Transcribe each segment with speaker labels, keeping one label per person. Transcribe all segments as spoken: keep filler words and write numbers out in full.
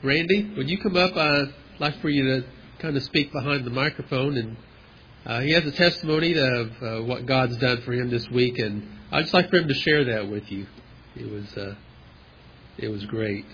Speaker 1: Randy, would you come up? I'd like for you to kind of speak behind the microphone. And uh, he has a testimony of uh, what God's done for him this week, and I'd just like for him to share that with you. It was, uh, it was great.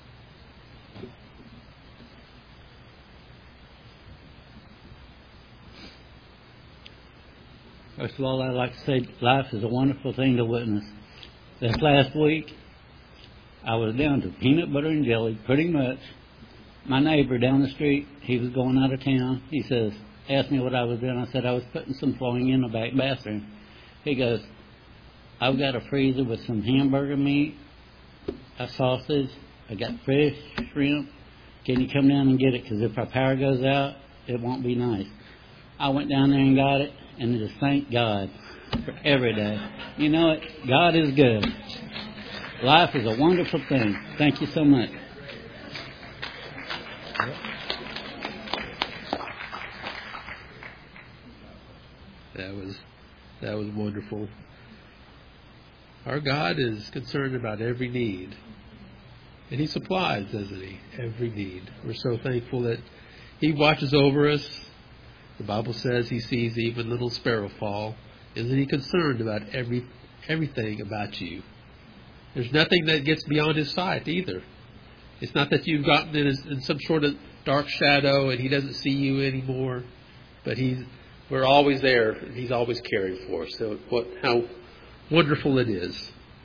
Speaker 2: First of all, I'd like to say life is a wonderful thing to witness. This last week, I was down to peanut butter and jelly, pretty much. My neighbor down the street, he was going out of town. He says, asked me what I was doing. I said I was putting some flowing in the back bathroom. He goes, I've got a freezer with some hamburger meat, a sausage, I got fish, shrimp. Can you come down and get it? Because if our power goes out, it won't be nice. I went down there and got it, and just thank God for every day. You know what? God is good. Life is a wonderful thing. Thank you so much.
Speaker 1: That was that was wonderful. Our God is concerned about every need. And He supplies, doesn't He? Every need. We're so thankful that He watches over us. The Bible says He sees even little sparrow fall. Isn't He concerned about every everything about you? There's nothing that gets beyond His sight either. It's not that you've gotten in, in some sort of dark shadow and He doesn't see you anymore. But He's we're always there, and He's always caring for us. So what how wonderful it is.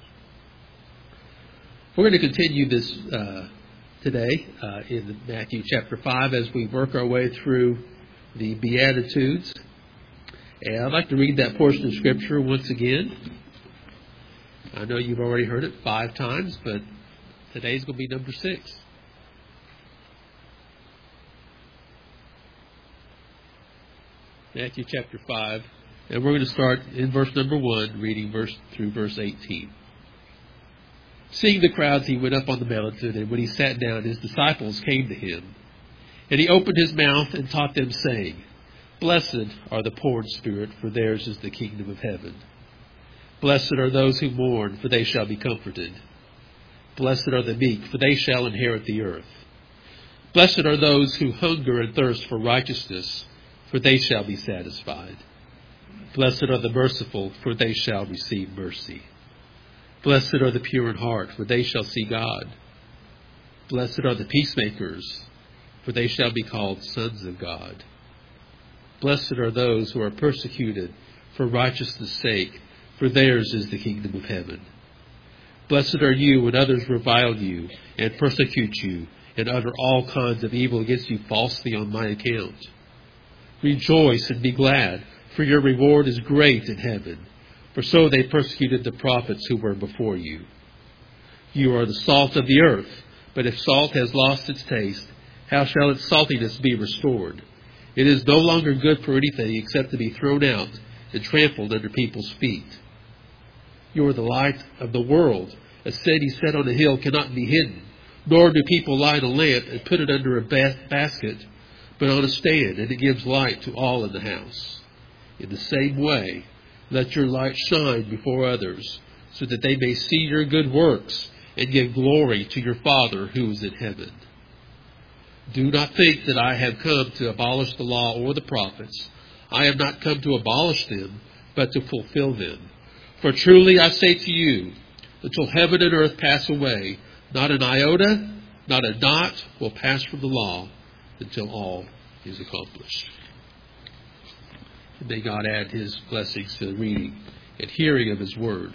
Speaker 1: We're going to continue this uh, today uh, in Matthew chapter five as we work our way through the Beatitudes. And I'd like to read that portion of Scripture once again. I know you've already heard it five times, but today's going to be number six. Matthew chapter five, and we're going to start in verse number one, reading verse through verse eighteen. Seeing the crowds, He went up on the mountain, and when He sat down, His disciples came to Him. And He opened His mouth and taught them, saying, Blessed are the poor in spirit, for theirs is the kingdom of heaven. Blessed are those who mourn, for they shall be comforted. Blessed are the meek, for they shall inherit the earth. Blessed are those who hunger and thirst for righteousness, for they shall be satisfied. Blessed are the merciful, for they shall receive mercy. Blessed are the pure in heart, for they shall see God. Blessed are the peacemakers, for they shall be called sons of God. Blessed are those who are persecuted for righteousness' sake, for theirs is the kingdom of heaven. Blessed are you when others revile you and persecute you and utter all kinds of evil against you falsely on my account. Rejoice and be glad, for your reward is great in heaven. For so they persecuted the prophets who were before you. You are the salt of the earth, but if salt has lost its taste, how shall its saltiness be restored? It is no longer good for anything except to be thrown out and trampled under people's feet. You are the light of the world. A city set on a hill cannot be hidden, nor do people light a lamp and put it under a bas- basket, but on a stand, and it gives light to all in the house. In the same way, let your light shine before others, so that they may see your good works and give glory to your Father who is in heaven. Do not think that I have come to abolish the law or the prophets. I have not come to abolish them, but to fulfill them. For truly I say to you, until heaven and earth pass away, not an iota, not a dot will pass from the law until all is accomplished. May God add His blessings to the reading and hearing of His word.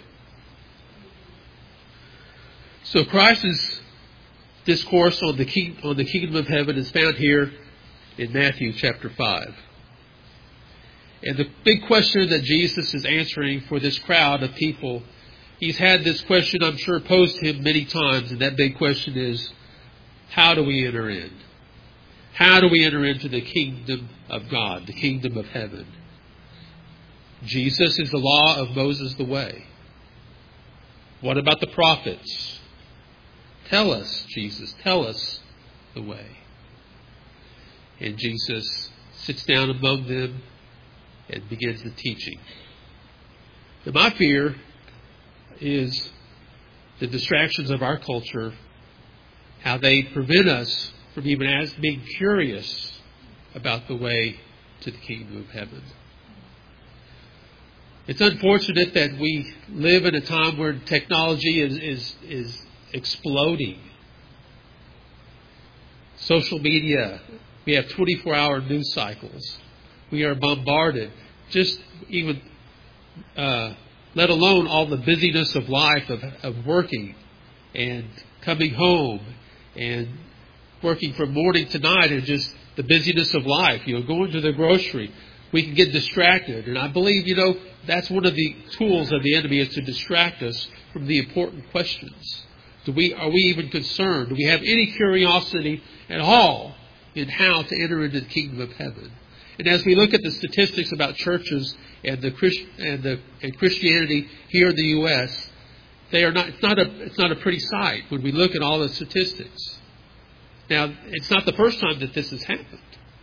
Speaker 1: So Christ's discourse on the king, on the kingdom of heaven is found here in Matthew chapter five. And the big question that Jesus is answering for this crowd of people, He's had this question, I'm sure, posed to Him many times, and that big question is, how do we enter in? How do we enter into the kingdom of God, the kingdom of heaven? Jesus is the law of Moses the way. What about the prophets? Tell us, Jesus, tell us the way. And Jesus sits down among them and begins the teaching. And my fear is the distractions of our culture how they prevent us from even as being curious about the way to the kingdom of heaven. It's unfortunate that we live in a time where technology is, is, is exploding. Social media, we have twenty-four hour news cycles. We are bombarded, just even, uh, let alone all the busyness of life, of, of working and coming home and working from morning to night, and just the busyness of life, you know, going to the grocery. We can get distracted. And I believe, you know, that's one of the tools of the enemy, is to distract us from the important questions. Do we, are we even concerned? Do we have any curiosity at all in how to enter into the kingdom of heaven? And as we look at the statistics about churches and the Christ, and the and Christianity here in the U S, they are not. It's not a. It's not a pretty sight when we look at all the statistics. Now, it's not the first time that this has happened.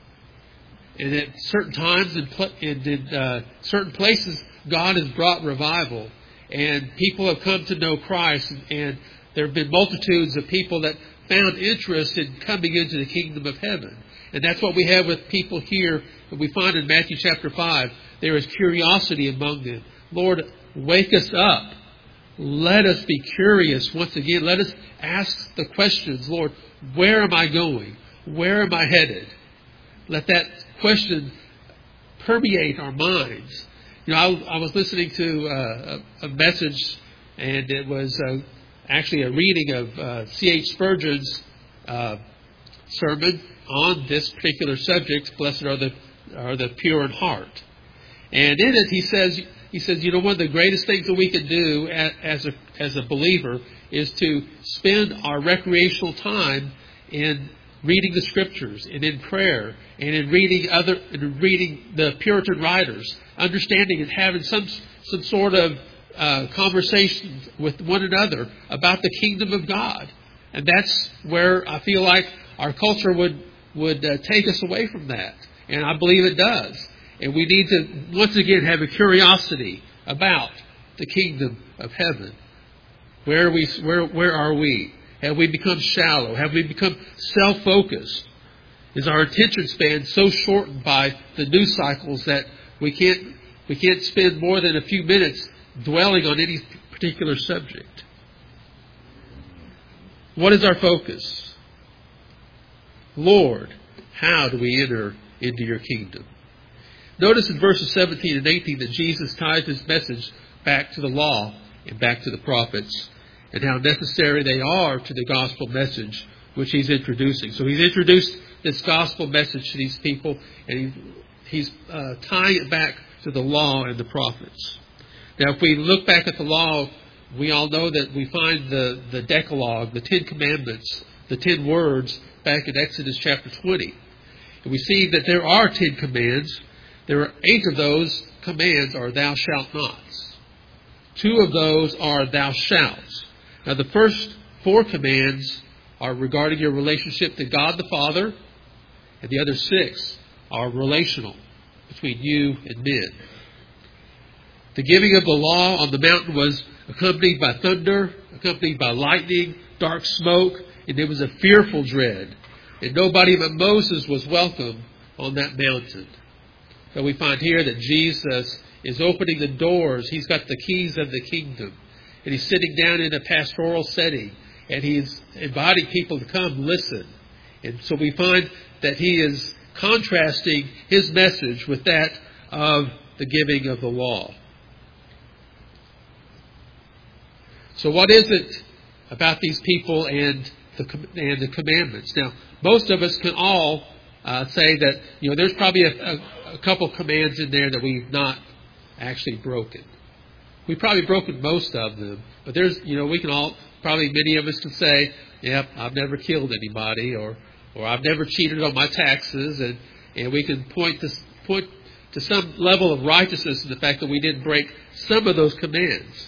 Speaker 1: And at certain times and in, in uh, certain places, God has brought revival, and people have come to know Christ, and, and there have been multitudes of people that found interest in coming into the kingdom of heaven. And that's what we have with people here that we find in Matthew chapter five. There is curiosity among them. Lord, wake us up. Let us be curious once again. Let us ask the questions. Lord, where am I going? Where am I headed? Let that question permeate our minds. You know, I, I was listening to uh, a, a message, and it was uh, actually a reading of uh, C H Spurgeon's uh, sermon on this particular subject. Blessed are the are the pure in heart. And in it, he says, he says, you know, one of the greatest things that we can do as a as a believer is to spend our recreational time in reading the Scriptures and in prayer and in reading other, in reading the Puritan writers, understanding and having some some sort of uh, conversation with one another about the kingdom of God. And that's where I feel like our culture would would uh, take us away from that, and I believe it does. And we need to once again have a curiosity about the kingdom of heaven. Where are we? Where where are we? Have we become shallow? Have we become self-focused? Is our attention span so shortened by the news cycles that we can't we can't spend more than a few minutes dwelling on any particular subject? What is our focus? Lord, how do we enter into your kingdom? Notice in verses seventeen and eighteen that Jesus ties his message back to the law and back to the prophets, and how necessary they are to the gospel message which he's introducing. So he's introduced this gospel message to these people, and he, he's uh, tying it back to the law and the prophets. Now, if we look back at the law, we all know that we find the, the Decalogue, the Ten Commandments, the Ten Words, back in Exodus chapter twenty. And we see that there are ten commands. There are eight of those commands are thou shalt nots. Two of those are thou shalt. Now, the first four commands are regarding your relationship to God the Father, and the other six are relational between you and men. The giving of the law on the mountain was accompanied by thunder, accompanied by lightning, dark smoke, and there was a fearful dread. And nobody but Moses was welcome on that mountain. But we find here that Jesus is opening the doors. He's got the keys of the kingdom. And he's sitting down in a pastoral setting, and he's inviting people to come listen. And so we find that he is contrasting his message with that of the giving of the law. So what is it about these people and the and the commandments? Now, most of us can all uh, say that, you know, there's probably a, a, a couple commands in there that we've not actually broken. We've probably broken most of them, but there's, you know, we can all, probably many of us can say, yep, I've never killed anybody, or or I've never cheated on my taxes, and, and we can point to, point to some level of righteousness in the fact that we didn't break some of those commands.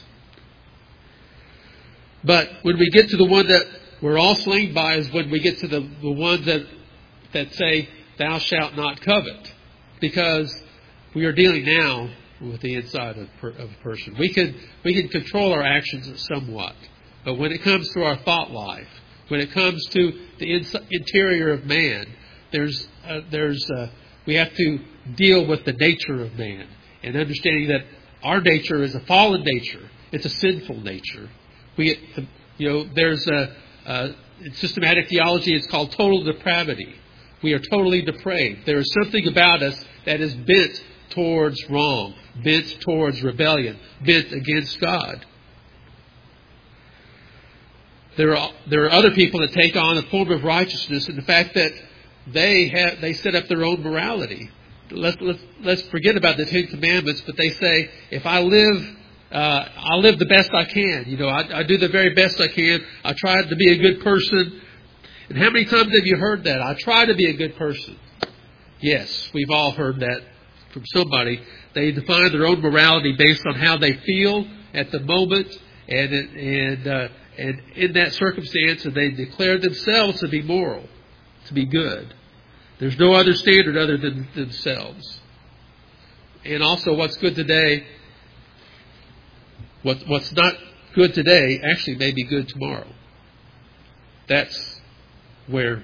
Speaker 1: But when we get to the one that we're all slain by is when we get to the, the ones that, that say, thou shalt not covet, because we are dealing now with the inside of, per, of a person. We can we can control our actions somewhat, but when it comes to our thought life, When it comes to the ins- interior of man, there's uh, there's uh, we have to deal with the nature of man and understanding that our nature is a fallen nature. It's a sinful nature. We, you know, there's a, a in systematic theology. It's called total depravity. We are totally depraved. There is something about us that is bent towards wrong, bent towards rebellion, bent against God. There are there are other people that take on a form of righteousness in the fact that they have they set up their own morality. Let's let's let's forget about the Ten Commandments, but they say if I live, uh, I'll live the best I can. You know, I, I do the very best I can. I try to be a good person. And how many times have you heard that? I try to be a good person. Yes, we've all heard that from somebody. They define their own morality based on how they feel at the moment, and and uh, and in that circumstance, and they declare themselves to be moral, to be good. There's no other standard other than themselves. And also, what's good today, what what's not good today, actually may be good tomorrow. That's where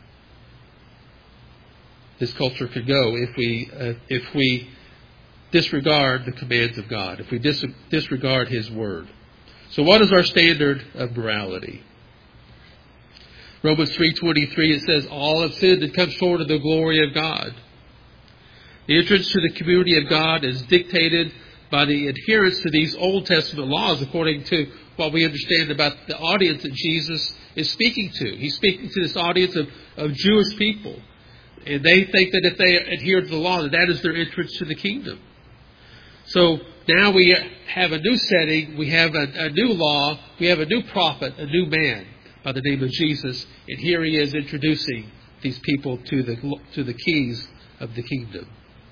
Speaker 1: this culture could go if we uh, if we disregard the commands of God, if we dis- disregard His Word. So what is our standard of morality? Romans three twenty-three, it says, all have sinned and come short of the glory of God. The entrance to the community of God is dictated by the adherence to these Old Testament laws according to what we understand about the audience that Jesus is speaking to. He's speaking to this audience of, of Jewish people. And they think that if they adhere to the law, that that is their entrance to the kingdom. So now we have a new setting, we have a, a new law, we have a new prophet, a new man by the name of Jesus. And here he is introducing these people to the to the keys of the kingdom.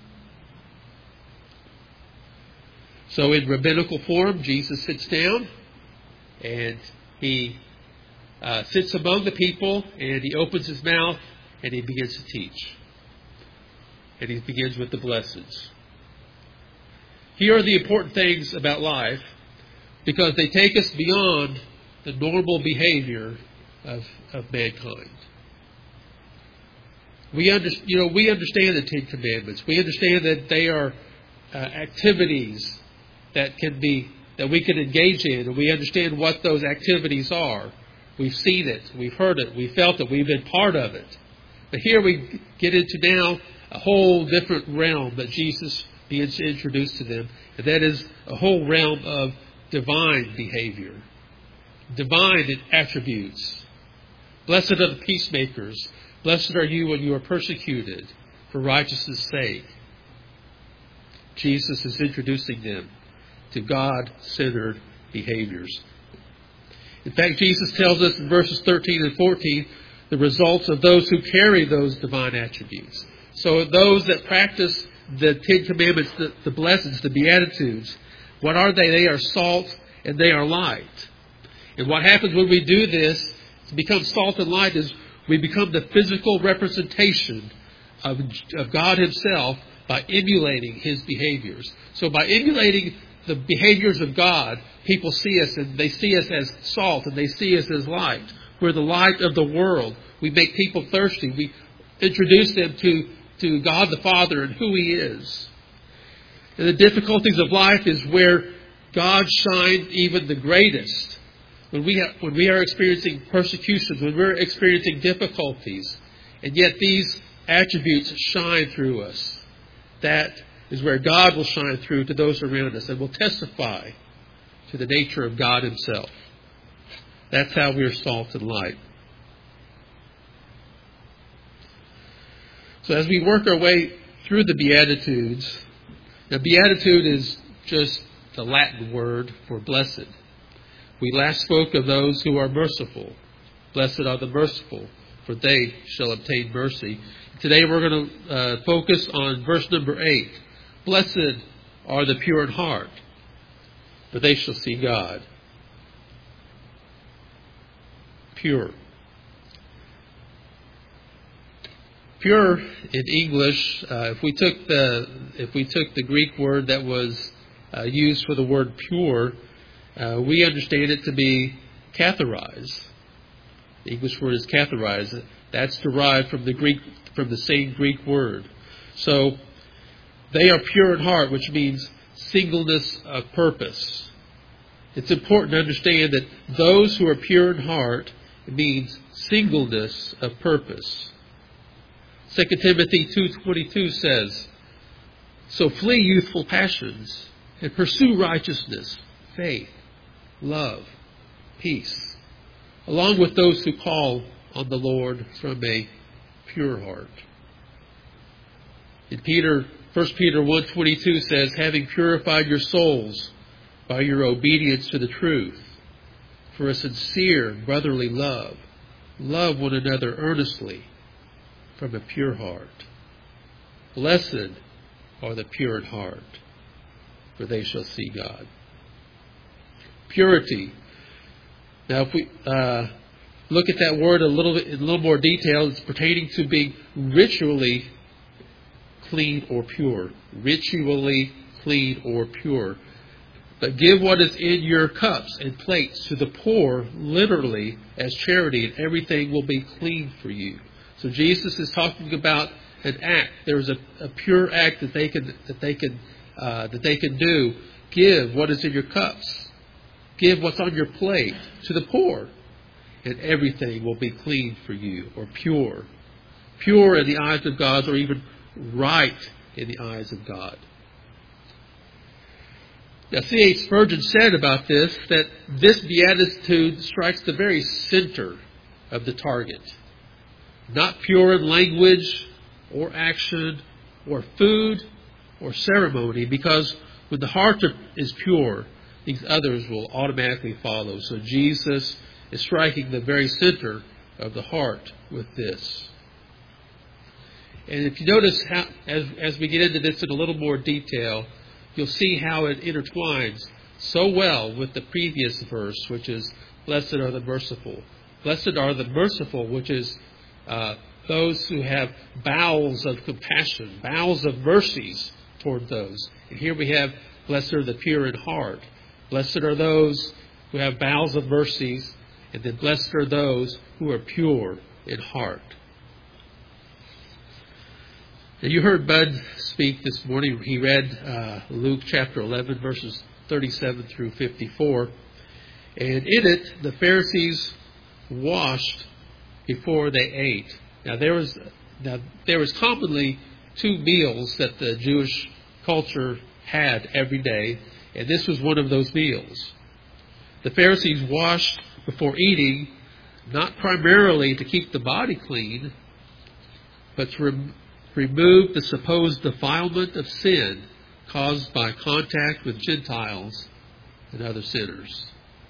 Speaker 1: So in rabbinical form, Jesus sits down and he uh, sits among the people and he opens his mouth and he begins to teach. And he begins with the blessings. Here are the important things about life because they take us beyond the normal behavior of, of mankind. We, under, you know, we understand the Ten Commandments. We understand that they are uh, activities that can be that we can engage in, and we understand what those activities are. We've seen it, we've heard it, we've felt it, we've been part of it. But here we get into now a whole different realm that Jesus begins to introduce to them, and that is a whole realm of divine behavior, divine attributes. Blessed are the peacemakers. Blessed are you when you are persecuted for righteousness' sake. Jesus is introducing them to God-centered behaviors. In fact, Jesus tells us in verses thirteen and fourteen the results of those who carry those divine attributes. So those that practice the Ten Commandments, the, the blessings, the Beatitudes, what are they? They are salt and they are light. And what happens when we do this, to become salt and light, is we become the physical representation of, of God Himself by emulating His behaviors. So by emulating the behaviors of God, people see us and they see us as salt and they see us as light. We're the light of the world. We make people thirsty. We introduce them to, to God the Father and who He is. And the difficulties of life is where God shines even the greatest. When we have, when we are experiencing persecutions, when we're experiencing difficulties, and yet these attributes shine through us, that is where God will shine through to those around us and will testify to the nature of God Himself. That's how we are salt and light. So as we work our way through the Beatitudes, now Beatitude is just the Latin word for blessed. We last spoke of those who are merciful. Blessed are the merciful, for they shall obtain mercy. Today we're going to uh, focus on verse number eight. Blessed are the pure in heart, for they shall see God. Pure. Pure in English, uh, if we took the if we took the Greek word that was uh, used for the word pure, uh, we understand it to be catharize. The English word is katharize. That's derived from the Greek, from the same Greek word. So they are pure in heart, which means singleness of purpose. It's important to understand that those who are pure in heart means singleness of purpose. Second Timothy two twenty-two says, "So flee youthful passions and pursue righteousness, faith, love, peace, along with those who call on the Lord from a pure heart." In Peter, First Peter one twenty-two says, "Having purified your souls by your obedience to the truth, for a sincere brotherly love, love one another earnestly from a pure heart. Blessed are the pure in heart, for they shall see God." Purity. Now, if we uh, look at that word a little bit, in a little more detail, it's pertaining to being ritually clean or pure. Ritually clean or pure. But give what is in your cups and plates to the poor, literally, as charity, and everything will be clean for you. So Jesus is talking about an act. There's a, a pure act that they can that they can uh, that they can do. Give what is in your cups. Give what's on your plate to the poor, and everything will be clean for you, or pure. Pure in the eyes of God, or even right in the eyes of God. Now, C H Spurgeon said about this that this beatitude strikes the very center of the target. Not pure in language or action or food or ceremony, because when the heart is pure, these others will automatically follow. So Jesus is striking the very center of the heart with this. And if you notice, how, as, as we get into this in a little more detail, you'll see how it intertwines so well with the previous verse, which is, "Blessed are the merciful." Blessed are the merciful, which is uh, those who have bowels of compassion, bowels of mercies toward those. And here we have, "Blessed are the pure in heart." Blessed are those who have bowels of mercies, and then blessed are those who are pure in heart. Now, you heard Bud speak this morning. He read uh, Luke chapter eleven, verses thirty-seven through fifty-four. And in it, the Pharisees washed before they ate. Now, there was now there was commonly two meals that the Jewish culture had every day, and this was one of those meals. The Pharisees washed before eating, not primarily to keep the body clean, but to rem- remove the supposed defilement of sin caused by contact with Gentiles and other sinners.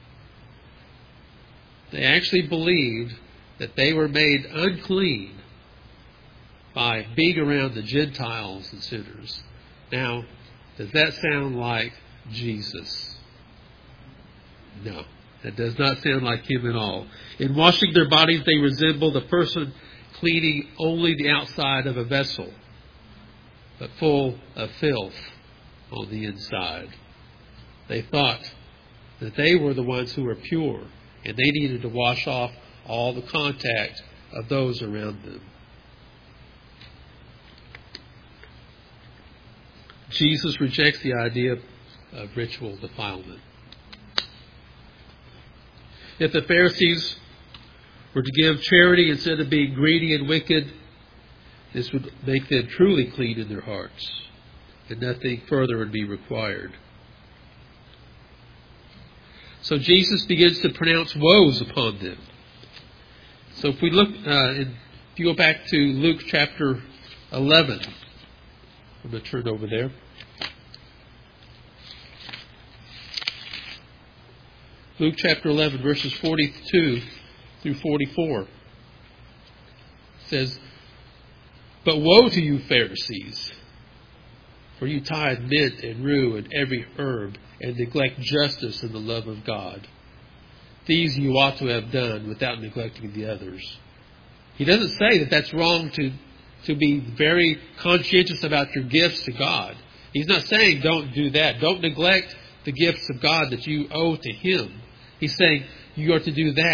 Speaker 1: They actually believed that they were made unclean by being around the Gentiles and sinners. Now, does that sound like Jesus? No, that does not sound like him at all. In washing their bodies, they resembled a person cleaning only the outside of a vessel, but full of filth on the inside. They thought that they were the ones who were pure, and they needed to wash off all the contact of those around them. Jesus rejects the idea of ritual defilement. If the Pharisees were to give charity instead of being greedy and wicked, this would make them truly clean in their hearts, and nothing further would be required. So Jesus begins to pronounce woes upon them. So if we look, uh, in, if you go back to Luke chapter eleven, I'm going to turn over there. Luke chapter eleven, verses forty-two through forty-four. It says, "But woe to you, Pharisees, for you tithe mint and rue and every herb, and neglect justice and the love of God. These you ought to have done without neglecting the others." He doesn't say that that's wrong to, to be very conscientious about your gifts to God. He's not saying don't do that. Don't neglect the gifts of God that you owe to Him. He's saying you are to do that.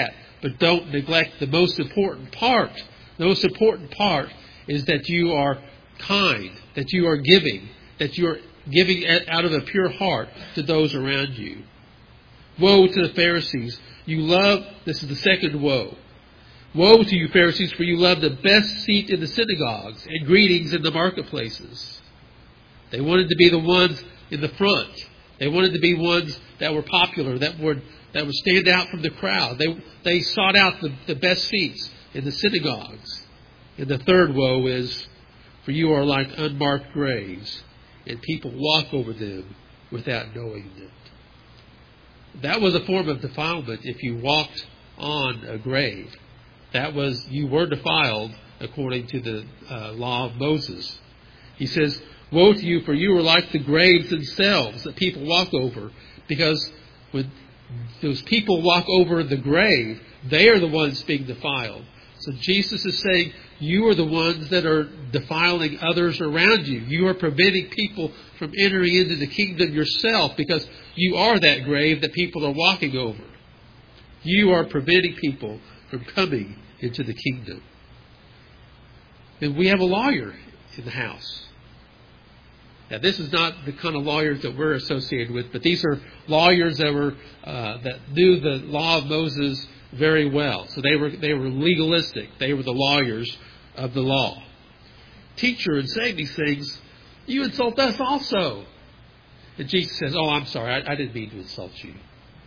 Speaker 1: but don't neglect the most important part. The most important part is that you are kind, that you are giving, that you are giving out of a pure heart to those around you. Woe to the Pharisees. You love, this is the second woe. Woe to you, Pharisees, for you love the best seat in the synagogues and greetings in the marketplaces. They wanted to be the ones in the front. They wanted to be ones that were popular, that would that would stand out from the crowd. They they sought out the, the best seats in the synagogues. And the third woe is, for you are like unmarked graves, and people walk over them without knowing it. That was a form of defilement if you walked on a grave. That was, you were defiled according to the uh, law of Moses. He says, woe to you, for you are like the graves themselves that people walk over. Because when those people walk over the grave, they are the ones being defiled. So Jesus is saying, you are the ones that are defiling others around you. You are preventing people from entering into the kingdom yourself because you are that grave that people are walking over. You are preventing people from coming into the kingdom. And we have a lawyer in the house. Now, this is not the kind of lawyers that we're associated with, but these are lawyers that were uh, that knew the law of Moses very well. So they were they were legalistic. They were the lawyers of the law. Teacher, in saying these things, you insult us also. And Jesus says, "Oh, I'm sorry. I, I didn't mean to insult you."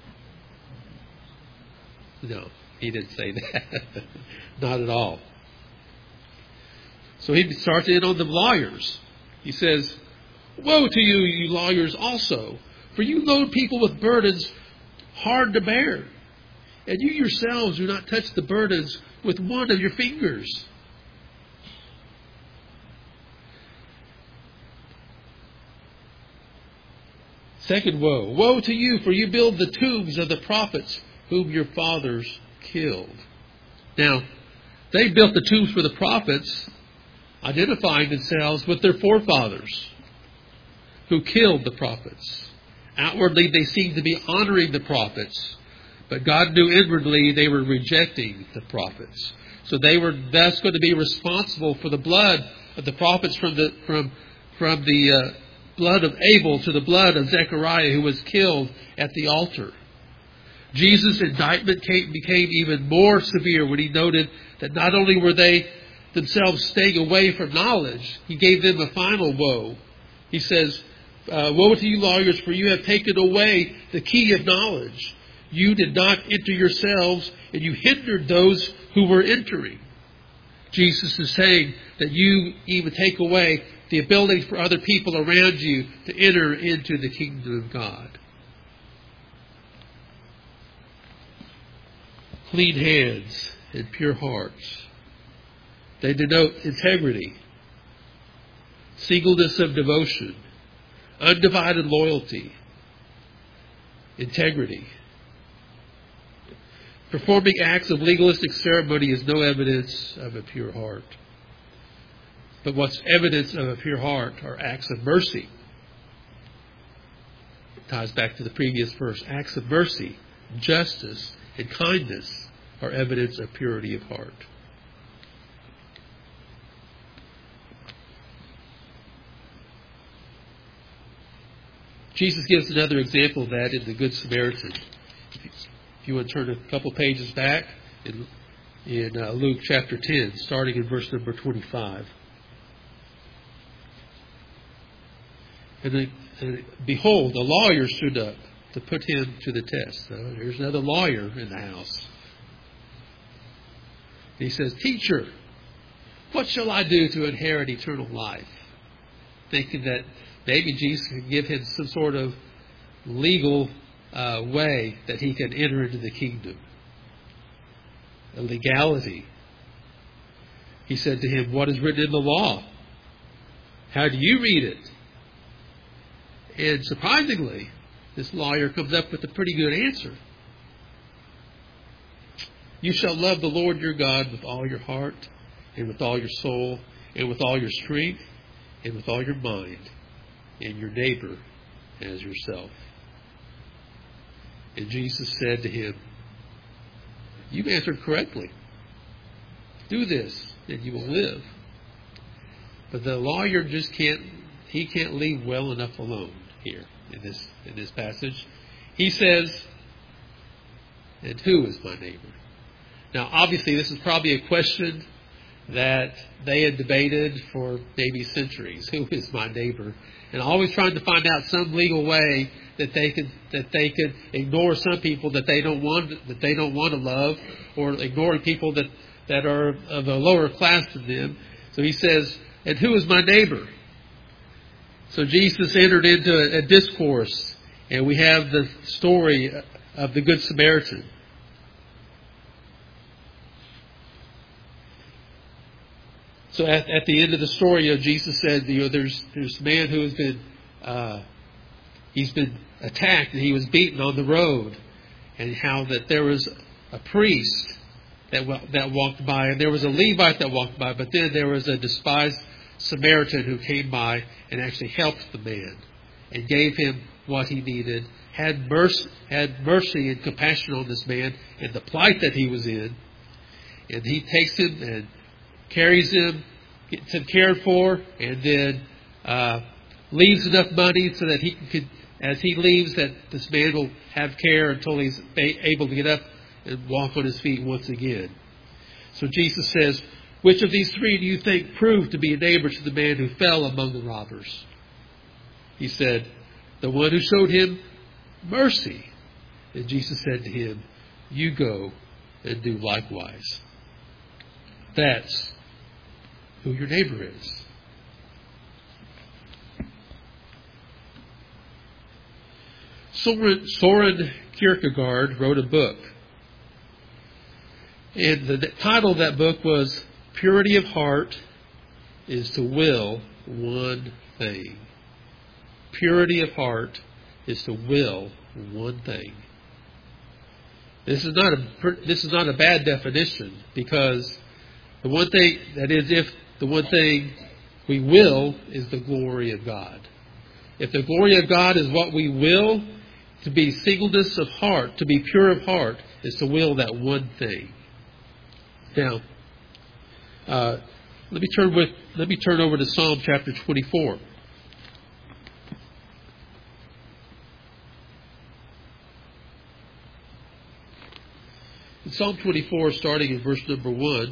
Speaker 1: No, he didn't say that. Not at all. So he starts in on the lawyers. He says, woe to you, you lawyers also, for you load people with burdens hard to bear, and you yourselves do not touch the burdens with one of your fingers. Second woe, woe to you, for you build the tombs of the prophets whom your fathers killed. Now, they built the tombs for the prophets, identifying themselves with their forefathers who killed the prophets. Outwardly, they seemed to be honoring the prophets, but God knew inwardly they were rejecting the prophets. So they were thus going to be responsible for the blood of the prophets, from the from from the uh, blood of Abel to the blood of Zechariah, who was killed at the altar. Jesus' indictment came, became even more severe when he noted that not only were they themselves staying away from knowledge, he gave them a final woe. He says, uh, woe to you lawyers, for you have taken away the key of knowledge. You did not enter yourselves, and you hindered those who were entering. Jesus is saying that you even take away the ability for other people around you to enter into the kingdom of God. Clean hands and pure hearts. They denote integrity, singleness of devotion, undivided loyalty, integrity. Performing acts of legalistic ceremony is no evidence of a pure heart. But what's evidence of a pure heart are acts of mercy. It ties back to the previous verse. Acts of mercy, justice, and kindness are evidence of purity of heart. Jesus gives another example of that in the Good Samaritan. If you want to turn a couple pages back in, in uh, Luke chapter ten, starting in verse number twenty-five. And, the, and behold, a lawyer stood up to put him to the test. So there's another lawyer in the house. He says, Teacher, what shall I do to inherit eternal life? Thinking that maybe Jesus can give him some sort of legal uh, way that he can enter into the kingdom. A legality. He said to him, what is written in the law? How do you read it? And surprisingly, this lawyer comes up with a pretty good answer. You shall love the Lord your God with all your heart, and with all your soul, and with all your strength, and with all your mind, and your neighbor as yourself. And Jesus said to him, You've answered correctly. Do this, and you will live. But the lawyer just can't, he can't leave well enough alone here in this, in this passage. He says, and who is my neighbor? Now, obviously, this is probably a question that they had debated for maybe centuries. Who is my neighbor? And always trying to find out some legal way that they could that they could ignore some people that they don't want that they don't want to love, or ignoring people that, that are of a lower class than them. So he says, and who is my neighbor? So Jesus entered into a, a discourse, and we have the story of the Good Samaritan. So at, at the end of the story, you know, Jesus said, you know, there's there's a man who has been uh, he's been attacked and he was beaten on the road, and how that there was a priest that that walked by, and there was a Levite that walked by, but then there was a despised Samaritan who came by and actually helped the man and gave him what he needed, had mercy, had mercy and compassion on this man and the plight that he was in, and he takes him and carries him, gets him cared for, and then uh, leaves enough money so that he can, as he leaves, that this man will have care until he's able to get up and walk on his feet once again. So Jesus says, which of these three do you think proved to be a neighbor to the man who fell among the robbers? He said, the one who showed him mercy. And Jesus said to him, you go and do likewise. That's who your neighbor is. Soren, Soren Kierkegaard wrote a book. And the, the title of that book was Purity of Heart is to Will One Thing. Purity of heart is to will one thing. This is not a this is not a bad definition, because the one thing, that is, if the one thing we will is the glory of God. If the glory of God is what we will, to be singleness of heart, to be pure of heart, is to will that one thing. Now, uh, let me turn with let me turn over to Psalm chapter twenty-four. In Psalm twenty-four, starting in verse number one,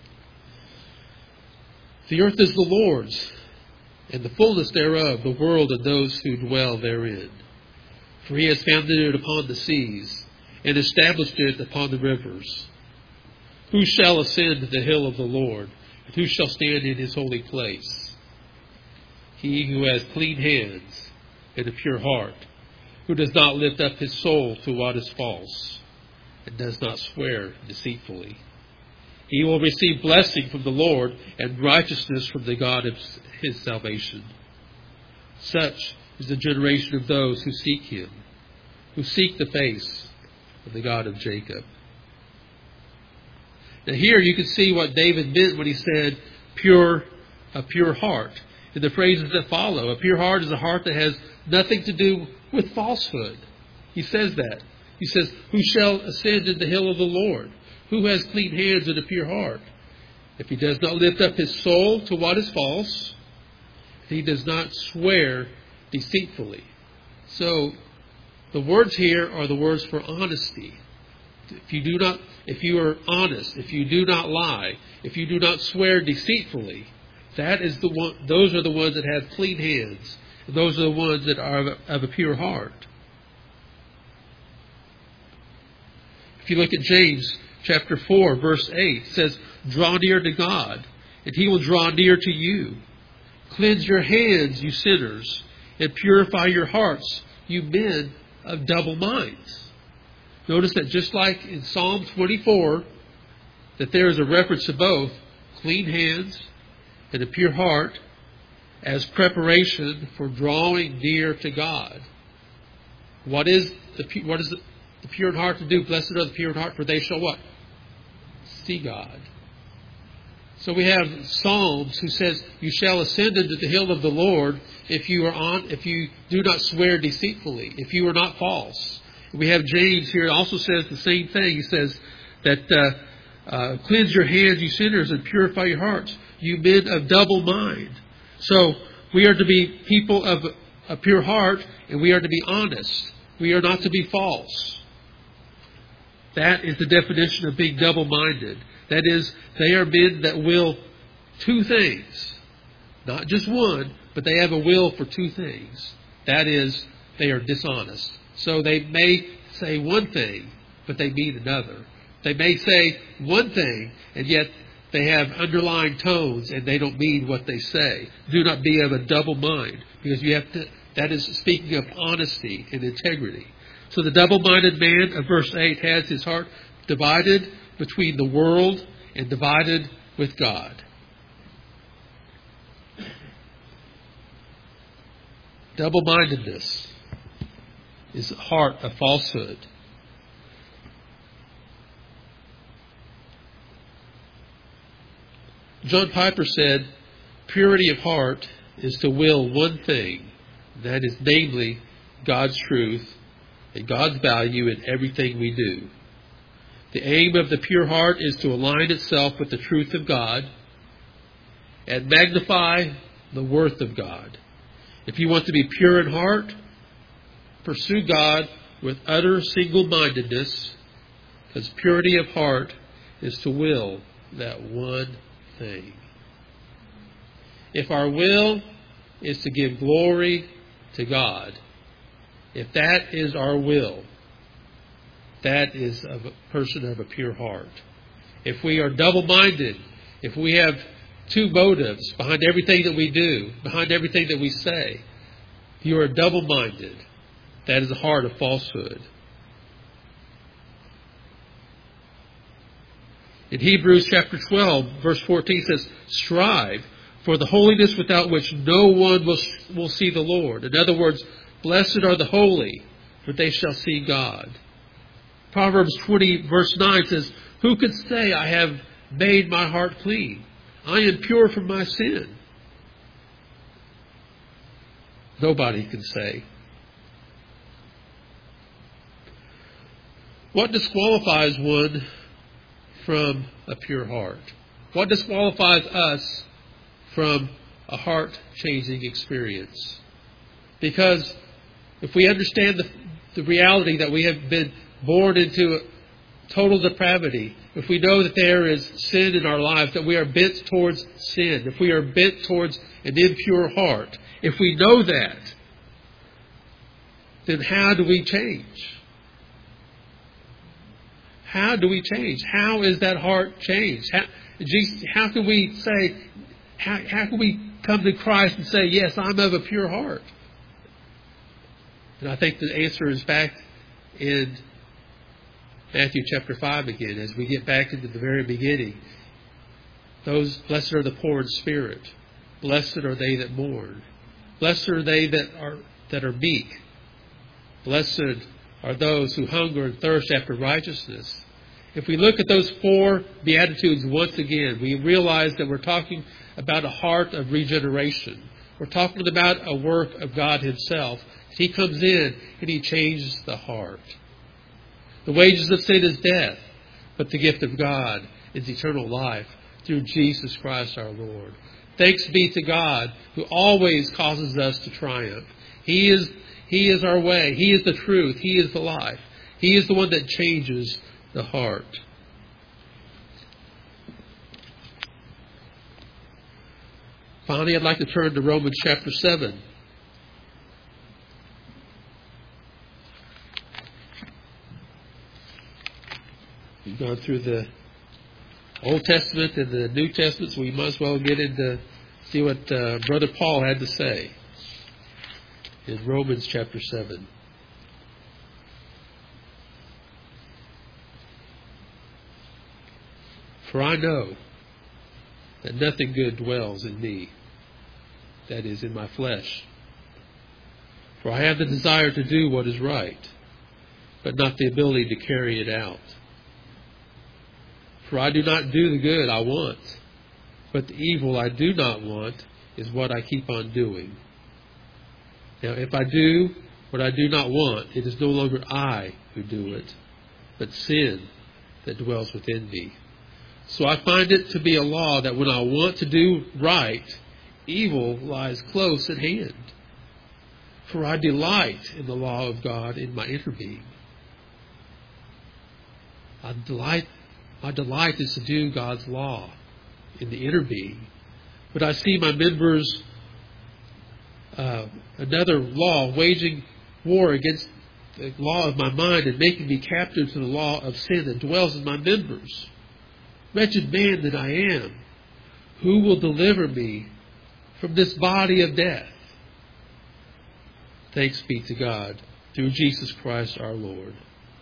Speaker 1: the earth is the Lord's, and the fullness thereof, the world and those who dwell therein. For he has founded it upon the seas, and established it upon the rivers. Who shall ascend to the hill of the Lord, and who shall stand in his holy place? He who has clean hands and a pure heart, who does not lift up his soul to what is false, and does not swear deceitfully. He will receive blessing from the Lord and righteousness from the God of his salvation. Such is the generation of those who seek him, who seek the face of the God of Jacob. Now here you can see what David meant when he said pure, a pure heart. In the phrases that follow, a pure heart is a heart that has nothing to do with falsehood. He says that. He says, who shall ascend in the hill of the Lord? Who has clean hands and a pure heart? If he does not lift up his soul to what is false, if he does not swear deceitfully. So, the words here are the words for honesty. If you do not, if you are honest, if you do not lie, if you do not swear deceitfully, that is the one. Those are the ones that have clean hands. And those are the ones that are of, of a pure heart. If you look at James chapter four, verse eight, it says, draw near to God, and he will draw near to you. Cleanse your hands, you sinners, and purify your hearts, you men of double minds. Notice that just like in Psalm twenty-four, that there is a reference to both clean hands and a pure heart as preparation for drawing near to God. What is the what is the, the pure in heart to do? Blessed are the pure in heart, for they shall what? See God. So we have Psalms who says, "You shall ascend into the hill of the Lord if you are on, if you do not swear deceitfully, if you are not false." We have James here also says the same thing. He says, that uh, uh, cleanse your hands, you sinners, and purify your hearts, you men of double mind. So we are to be people of a pure heart, and we are to be honest. We are not to be false. That is the definition of being double-minded. That is, they are men that will two things. Not just one, but they have a will for two things. That is, they are dishonest. So they may say one thing, but they mean another. They may say one thing, and yet they have underlying tones, and they don't mean what they say. Do not be of a double mind, because you have to. That is speaking of honesty and integrity. So the double-minded man of verse eight has his heart divided between the world and divided with God. Double-mindedness is the heart of falsehood. John Piper said, purity of heart is to will one thing, that is namely God's truth and God's value in everything we do. The aim of the pure heart is to align itself with the truth of God and magnify the worth of God. If you want to be pure in heart, pursue God with utter single-mindedness, because purity of heart is to will that one thing. If our will is to give glory to God, if that is our will, that is of a person of a pure heart. If we are double-minded, if we have two motives behind everything that we do, behind everything that we say, you are double-minded. That is the heart of falsehood. In Hebrews chapter twelve, verse fourteen says, strive for the holiness without which no one will, will see the Lord. In other words, blessed are the holy, for they shall see God. Proverbs twenty, verse nine says, who could say, I have made my heart clean? I am pure from my sin. Nobody can say. What disqualifies one from a pure heart? What disqualifies us from a heart-changing experience? Because if we understand the, the reality that we have been born into total depravity, if we know that there is sin in our lives, that we are bent towards sin, if we are bent towards an impure heart, if we know that, then how do we change? How do we change? How is that heart changed? How, Jesus, how can we say, how, how can we come to Christ and say, yes, I'm of a pure heart? And I think the answer is back in Matthew chapter five again, as we get back into the very beginning. Those, blessed are the poor in spirit. Blessed are they that mourn. Blessed are they that are that are meek. Blessed are those who hunger and thirst after righteousness. If we look at those four Beatitudes once again, we realize that we're talking about a heart of regeneration. We're talking about a work of God Himself. He comes in and He changes the heart. The wages of sin is death, but the gift of God is eternal life through Jesus Christ our Lord. Thanks be to God who always causes us to triumph. He is, He is our way. He is the truth. He is the life. He is the one that changes the heart. Finally, I'd like to turn to Romans chapter seven. We've gone through the Old Testament and the New Testament, so we might as well get into see what uh, Brother Paul had to say in Romans chapter seven. For I know that nothing good dwells in me, that is, in my flesh. For I have the desire to do what is right, but not the ability to carry it out. For I do not do the good I want, but the evil I do not want is what I keep on doing. Now, if I do what I do not want, it is no longer I who do it, but sin that dwells within me. So I find it to be a law that when I want to do right, evil lies close at hand. For I delight in the law of God in my inner being. I delight, my delight is to do God's law in the inner being. But I see my members, uh, another law, waging war against the law of my mind and making me captive to the law of sin that dwells in my members. Wretched man that I am, who will deliver me from this body of death? Thanks be to God through Jesus Christ our Lord.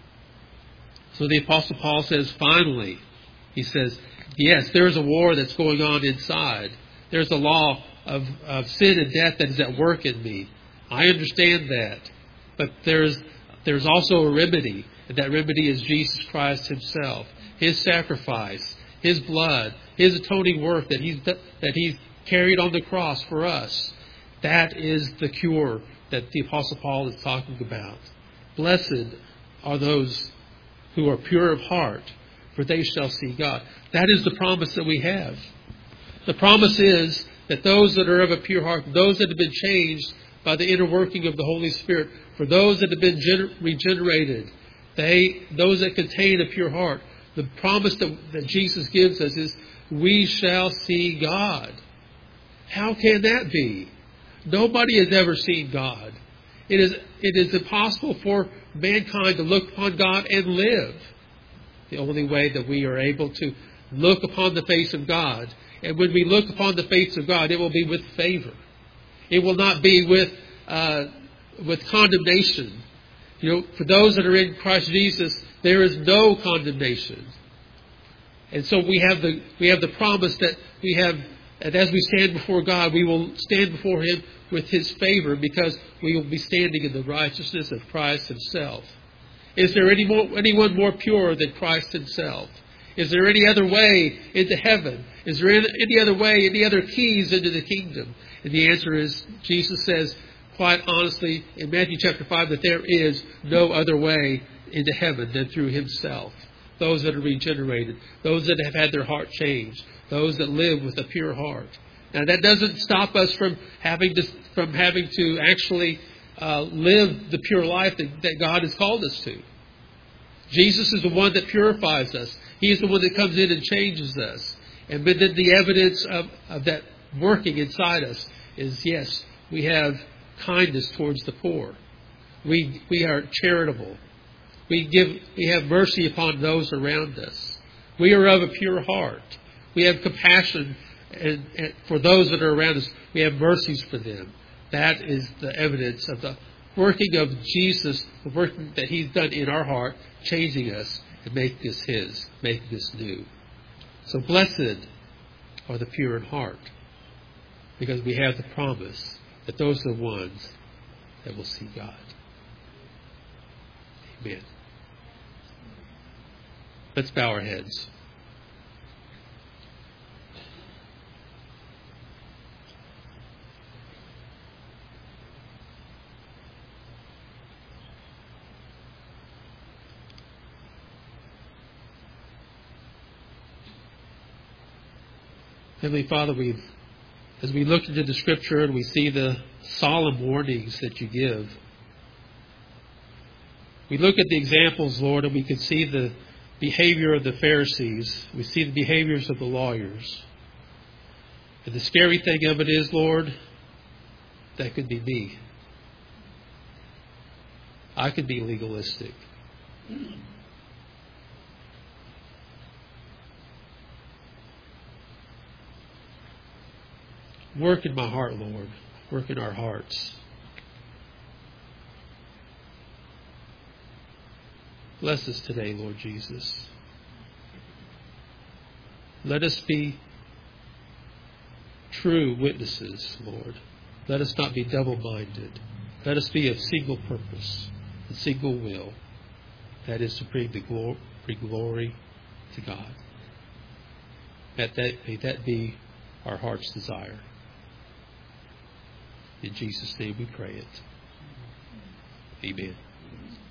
Speaker 1: So the Apostle Paul says, finally, he says, yes, there is a war that's going on inside. There's a law of, of sin and death that is at work in me. I understand that. But there's there's also a remedy, and that remedy is Jesus Christ himself, his sacrifice, his blood, his atoning work that he's that he's carried on the cross for us. That is the cure that the Apostle Paul is talking about. Blessed are those who are pure of heart, for they shall see God. That is the promise that we have. The promise is that those that are of a pure heart, those that have been changed by the inner working of the Holy Spirit, for those that have been gener- regenerated, they, those that contain a pure heart, the promise that, that Jesus gives us is, we shall see God. How can that be? Nobody has ever seen God. It is, it is impossible for mankind to look upon God and live. The only way that we are able to look upon the face of God, and when we look upon the face of God, it will be with favor. It will not be with uh, with condemnation. You know, for those that are in Christ Jesus, there is no condemnation. And so we have the we have the promise that we have, and as we stand before God, we will stand before Him with His favor, because we will be standing in the righteousness of Christ Himself. Is there any more, anyone more pure than Christ Himself? Is there any other way into heaven? Is there any other way, any other keys into the kingdom? And the answer is, Jesus says quite honestly in Matthew chapter five that there is no other way into heaven than through Himself. Those that are regenerated, those that have had their heart changed, those that live with a pure heart. Now that doesn't stop us from having to, from having to actually uh, live the pure life that, that God has called us to. Jesus is the one that purifies us. He is the one that comes in and changes us. And but then the evidence of, of that working inside us is, yes, we have kindness towards the poor. We we are charitable. We give we have mercy upon those around us. We are of a pure heart. We have compassion and, and for those that are around us. We have mercies for them. That is the evidence of the working of Jesus, the work that He's done in our heart, changing us and making us His, making us new. So blessed are the pure in heart, because we have the promise that those are the ones that will see God. Amen. Let's bow our heads. Heavenly Father, we, as we look into the Scripture and we see the solemn warnings that you give, we look at the examples, Lord, and we can see the behavior of the Pharisees. We see the behaviors of the lawyers. And the scary thing of it is, Lord, that could be me. I could be legalistic. Work in my heart, Lord. Work in our hearts. Bless us today, Lord Jesus. Let us be true witnesses, Lord. Let us not be double-minded. Let us be of single purpose, a single will. That is to bring the glory, bring glory to God. May that, may that be our heart's desire. In Jesus' name we pray it. Amen.